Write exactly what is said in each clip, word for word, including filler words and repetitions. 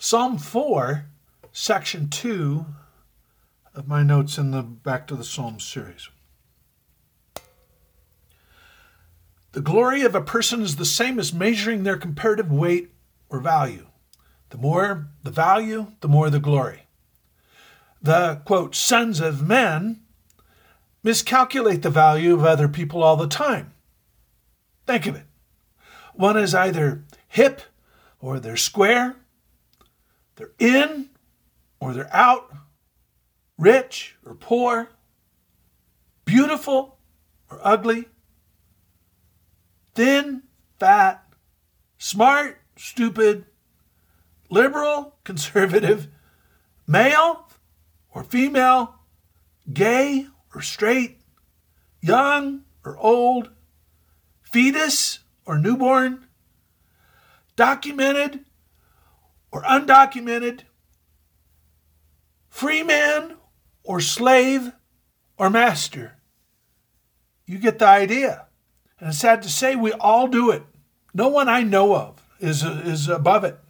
Psalm four, section two of my notes in the Back to the Psalms series. The glory of a person is the same as measuring their comparative weight or value. The more the value, the more the glory. The, quote, sons of men miscalculate the value of other people all the time. Think of it. One is either hip or they're square, they're in or they're out, rich or poor, beautiful or ugly, thin, fat, smart, stupid, liberal, conservative, male or female, gay or straight, young or old, fetus or newborn, documented or undocumented, free man or slave or master. You get the idea. And it's sad to say we all do it. No one I know of is, is above it.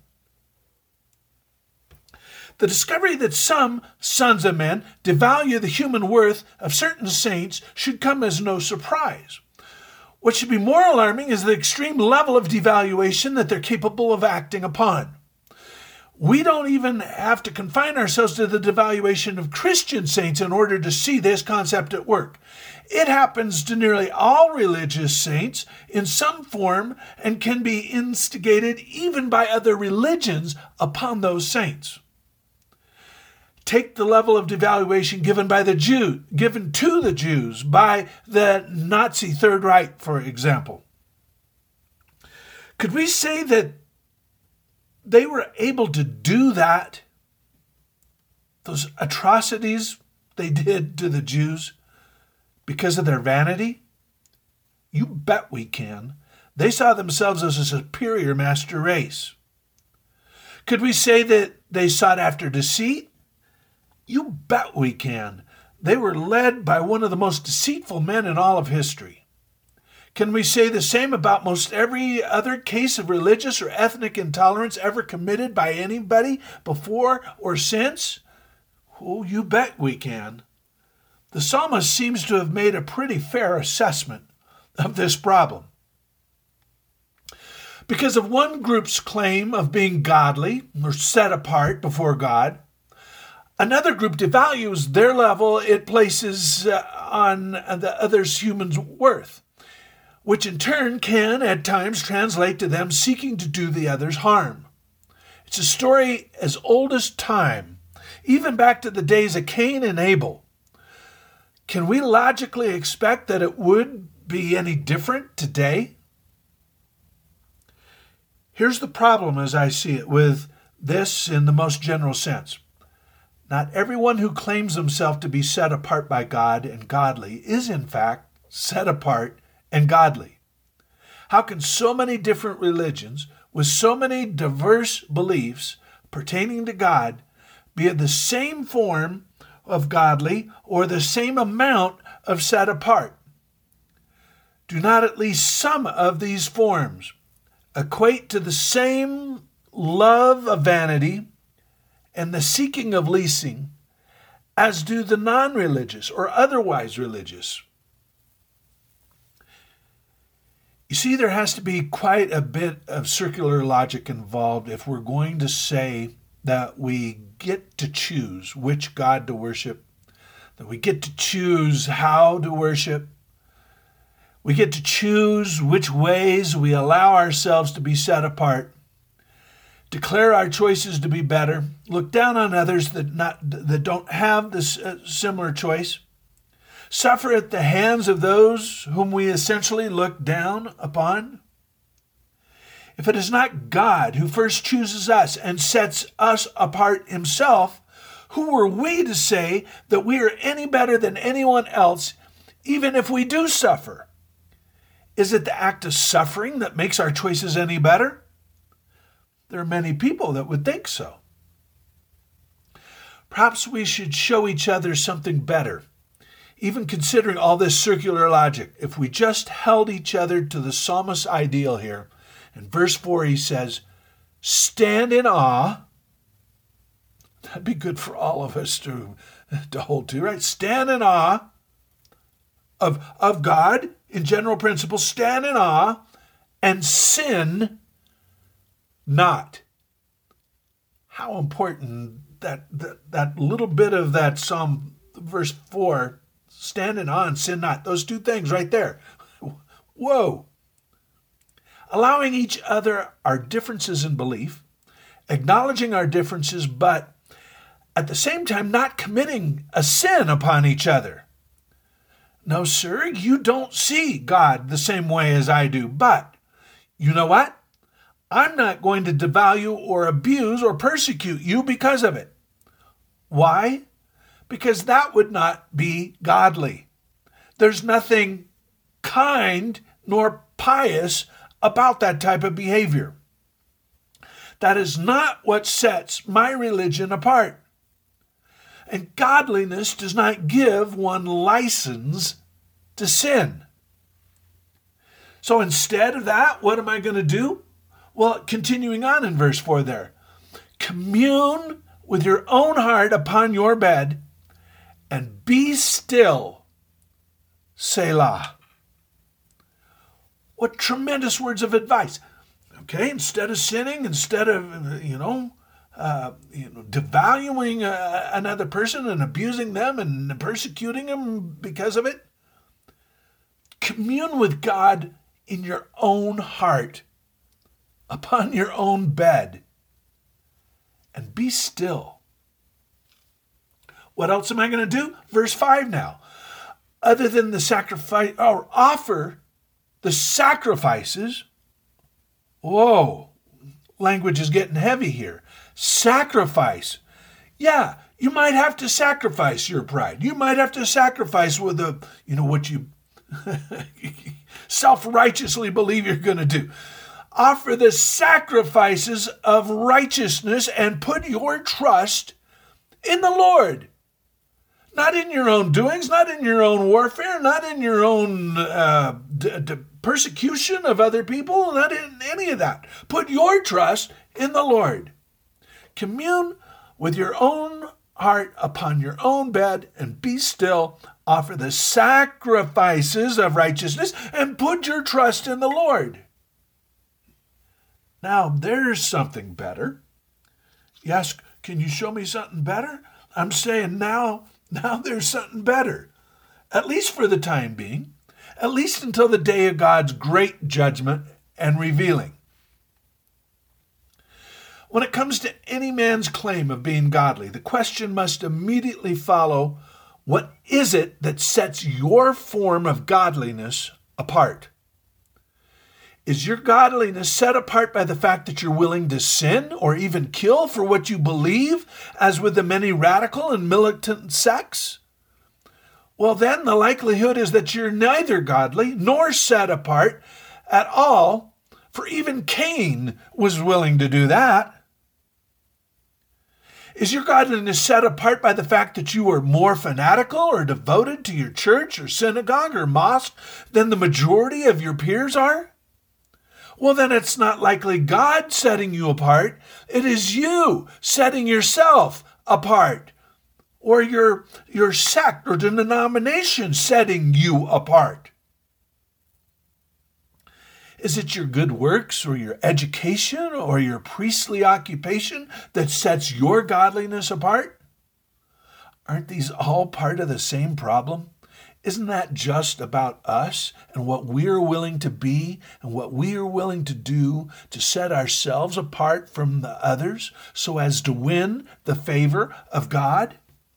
The discovery that some sons of men devalue the human worth of certain saints should come as no surprise. What should be more alarming is the extreme level of devaluation that they're capable of acting upon. We don't even have to confine ourselves to the devaluation of Christian saints in order to see this concept at work. It happens to nearly all religious saints in some form and can be instigated even by other religions upon those saints. Take the level of devaluation given by the Jew, given to the Jews by the Nazi Third Reich, for example. Could we say that they were able to do that, those atrocities they did to the Jews, because of their vanity? You bet we can. They saw themselves as a superior master race. Could we say that they sought after deceit? You bet we can. They were led by one of the most deceitful men in all of history. Can we say the same about most every other case of religious or ethnic intolerance ever committed by anybody before or since? Oh, you bet we can. The psalmist seems to have made a pretty fair assessment of this problem. Because of one group's claim of being godly or set apart before God, another group devalues their level it places uh, on the other's human's worth, which in turn can at times translate to them seeking to do the other's harm. It's a story as old as time, even back to the days of Cain and Abel. Can we logically expect that it would be any different today? Here's the problem as I see it with this in the most general sense. Not everyone who claims himself to be set apart by God and godly is in fact set apart and godly. How can so many different religions with so many diverse beliefs pertaining to God be of the same form of godly or the same amount of set apart? Do not at least some of these forms equate to the same love of vanity and the seeking of leasing as do the non-religious or otherwise religious? You see, there has to be quite a bit of circular logic involved if we're going to say that we get to choose which God to worship, that we get to choose how to worship, we get to choose which ways we allow ourselves to be set apart, declare our choices to be better, look down on others that not that don't have this uh, similar choice, suffer at the hands of those whom we essentially look down upon? If it is not God who first chooses us and sets us apart himself, who are we to say that we are any better than anyone else, even if we do suffer? Is it the act of suffering that makes our choices any better? There are many people that would think so. Perhaps we should show each other something better. Even considering all this circular logic, if we just held each other to the psalmist's ideal here, in verse four he says, stand in awe That'd be good for all of us to, to hold to, right? Stand in awe of, of God in general principles. Stand in awe and sin not. How important that, that, that little bit of that Psalm verse four, stand in awe and sin not. Those two things right there. Whoa. Allowing each other our differences in belief, acknowledging our differences, but at the same time not committing a sin upon each other. No, sir, you don't see God the same way as I do, but you know what? I'm not going to devalue or abuse or persecute you because of it. Why? Because that would not be godly. There's nothing kind nor pious about that type of behavior. That is not what sets my religion apart. And godliness does not give one license to sin. So instead of that, what am I going to do? Well, continuing on in verse four there. Commune with your own heart upon your bed and be still. Selah. What tremendous words of advice. Okay, instead of sinning, instead of, you know, uh, you know devaluing uh, another person and abusing them and persecuting them because of it, commune with God in your own heart, upon your own bed, and be still. What else am I going to do? Verse five now. Other than the sacrifice, or offer the sacrifices. Whoa, language is getting heavy here. Sacrifice. Yeah, you might have to sacrifice your pride. You might have to sacrifice with the, you know, what you self-righteously believe you're going to do. Offer the sacrifices of righteousness and put your trust in the Lord. Not in your own doings, not in your own warfare, not in your own uh, d- d- persecution of other people, not in any of that. Put your trust in the Lord. Commune with your own heart upon your own bed and be still. Offer the sacrifices of righteousness and put your trust in the Lord. Now, there's something better. You ask, can you show me something better? I'm saying now, now there's something better, at least for the time being, at least until the day of God's great judgment and revealing. When it comes to any man's claim of being godly, the question must immediately follow, what is it that sets your form of godliness apart? Is your godliness set apart by the fact that you're willing to sin or even kill for what you believe, as with the many radical and militant sects? Well, then the likelihood is that you're neither godly nor set apart at all, for even Cain was willing to do that. Is your godliness set apart by the fact that you are more fanatical or devoted to your church or synagogue or mosque than the majority of your peers are? Well, then it's not likely God setting you apart. It is you setting yourself apart, or your, your sect or denomination setting you apart. Is it your good works or your education or your priestly occupation that sets your godliness apart? Aren't these all part of the same problem? Isn't that just about us and what we are willing to be and what we are willing to do to set ourselves apart from the others so as to win the favor of God?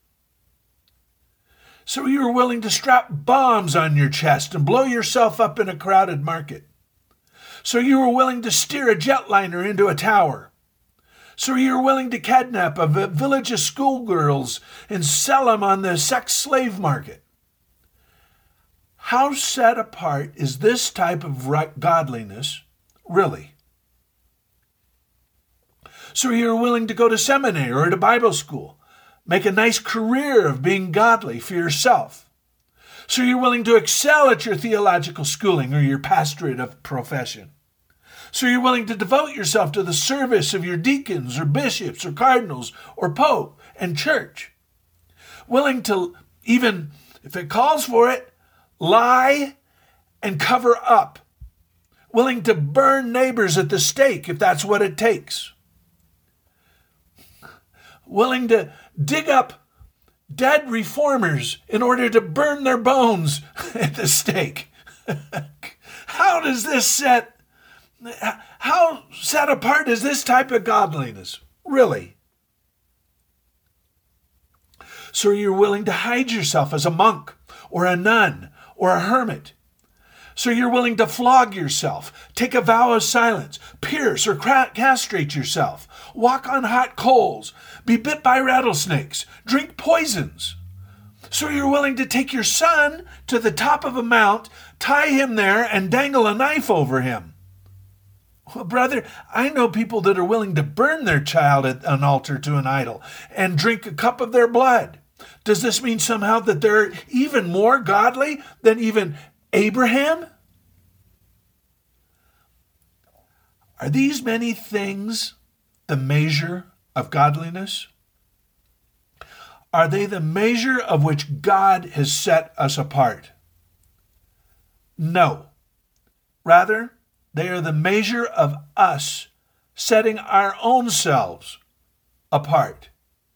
So you are willing to strap bombs on your chest and blow yourself up in a crowded market. So you are willing to steer a jetliner into a tower. So you're willing to kidnap a village of schoolgirls and sell them on the sex slave market. How set apart is this type of godliness really? So you're willing to go to seminary or to Bible school, make a nice career of being godly for yourself. So you're willing to excel at your theological schooling or your pastorate of profession. So you're willing to devote yourself to the service of your deacons or bishops or cardinals or pope and church. Willing to, even if it calls for it, lie and cover up. Willing to burn neighbors at the stake if that's what it takes. Willing to dig up dead reformers in order to burn their bones at the stake. How does this set, how set apart is this type of godliness? Really? So you're willing to hide yourself as a monk or a nun or a hermit. So you're willing to flog yourself, take a vow of silence, pierce or castrate yourself, walk on hot coals, be bit by rattlesnakes, drink poisons. So you're willing to take your son to the top of a mount, tie him there, and dangle a knife over him. Well, brother, I know people that are willing to burn their child at an altar to an idol and drink a cup of their blood. Does this mean somehow that they're even more godly than even Abraham? Are these many things the measure of godliness? Are they the measure of which God has set us apart? No. Rather, they are the measure of us setting our own selves apart.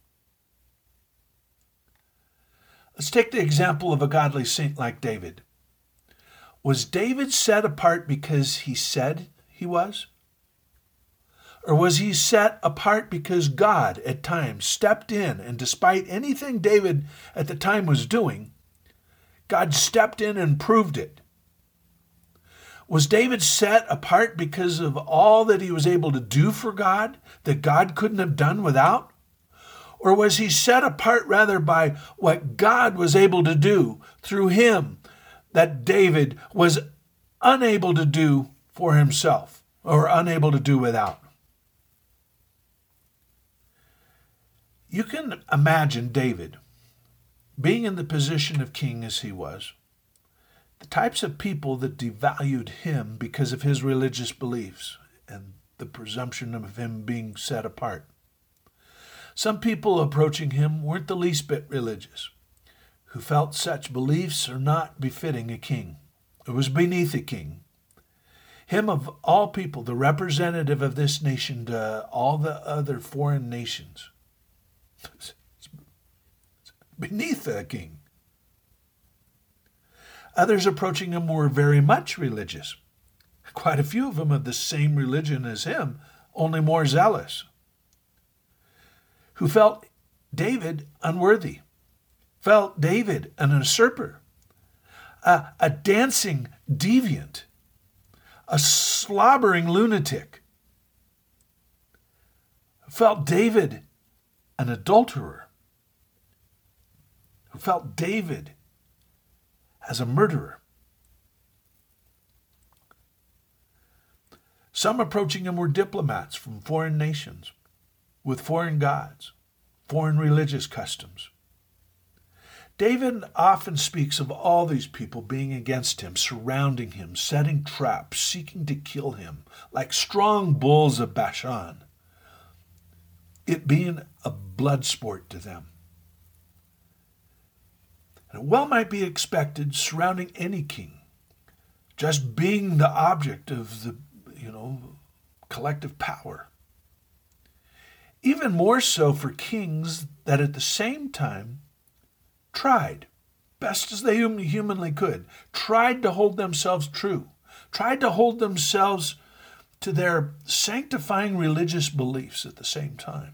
Let's take the example of a godly saint like David. Was David set apart because he said he was? Or was he set apart because God at times stepped in, and despite anything David at the time was doing, God stepped in and proved it? Was David set apart because of all that he was able to do for God that God couldn't have done without? Or was he set apart rather by what God was able to do through him that David was unable to do for himself or unable to do without? You can imagine David being in the position of king as he was, the types of people that devalued him because of his religious beliefs and the presumption of him being set apart. Some people approaching him weren't the least bit religious, who felt such beliefs are not befitting a king. It was beneath a king. Him of all people, the representative of this nation to all the other foreign nations. It's beneath a king. Others approaching him were very much religious. Quite a few of them of the same religion as him, only more zealous. Who felt David unworthy, felt David an usurper, a, a dancing deviant, a slobbering lunatic, felt David an adulterer, who felt David as a murderer. Some approaching him were diplomats from foreign nations, with foreign gods, foreign religious customs. David often speaks of all these people being against him, surrounding him, setting traps, seeking to kill him, like strong bulls of Bashan, it being a blood sport to them. And it well might be expected surrounding any king, just being the object of the, you know, collective power. Even more so for kings that at the same time tried, best as they humanly could, tried to hold themselves true, tried to hold themselves to their sanctifying religious beliefs at the same time.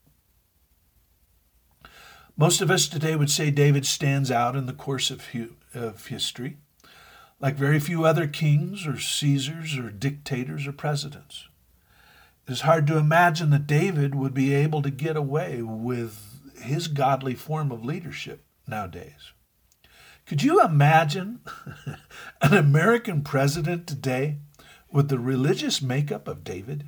Most of us today would say David stands out in the course of, hu- of history, like very few other kings or Caesars or dictators or presidents. It is hard to imagine that David would be able to get away with his godly form of leadership nowadays. Could you imagine an American president today with the religious makeup of David?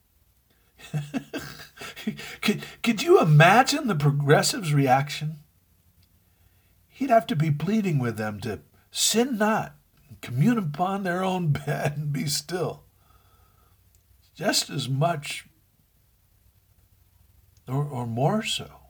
could, could you imagine the progressives' reaction? He'd have to be pleading with them to sin not, and commune upon their own bed and be still. just as much or, or more so